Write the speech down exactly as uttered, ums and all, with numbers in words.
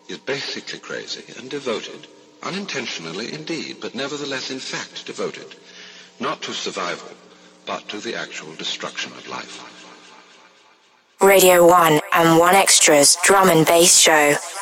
is basically crazy and devoted, unintentionally indeed, but nevertheless in fact devoted, not to survival, but to the actual destruction of life. Radio one and One Extra's Drum and Bass Show.